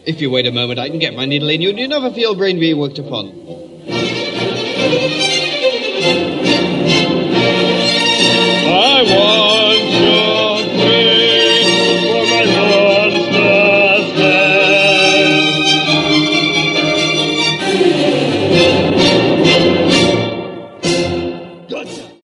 If you wait a moment, I can get my needle in you, and you never feel brain being worked upon.